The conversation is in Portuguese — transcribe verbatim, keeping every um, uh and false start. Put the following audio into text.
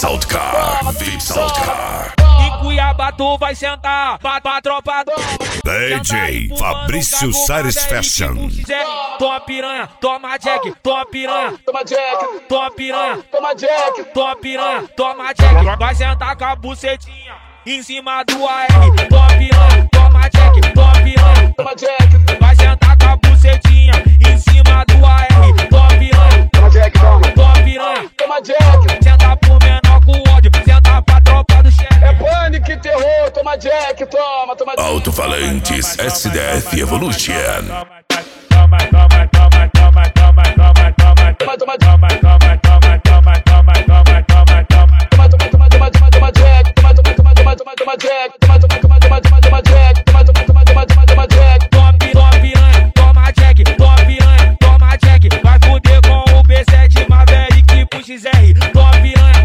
Saltcar, V I P Saltcar. Em Cuiabá tu vai sentar, pra, pra tropa do D J Fabrício Sares Fashion. Toma piranha, toma jack, toma piranha, Toma Jack, toma piranha, toma Jack, toma piranha, toma jack. Vai sentar com a bucetinha em cima do A R. Toma piranha, toma jack, toma piranha, toma Jack, vai sentar com a bucetinha em cima do A R. Toma piranha, toma Jack, toma, toma piranha, toma Jack. senta pro menor com ódio, senta pra tropa do chefe. É pânico e terror, toma Jack, toma, toma Jack. Alto-falantes S D F Evolution. Toma, toma, toma, toma, toma, toma, toma, Toma, toma, toma, toma, toma, toma, toma, toma, toma, toma. toma, toma, toma, toma, toma, toma Jack, toma, toma, toma, toma, toma, toma Jack, toma, toma, toma, toma, toma, toma Jack, toma, toma, toma, toma, toma, toma Jack. Toma, toma piranha, toma jack, toma piranha, toma jack. Vai fuder com o B sete Maverick pro X R. Toma piranha,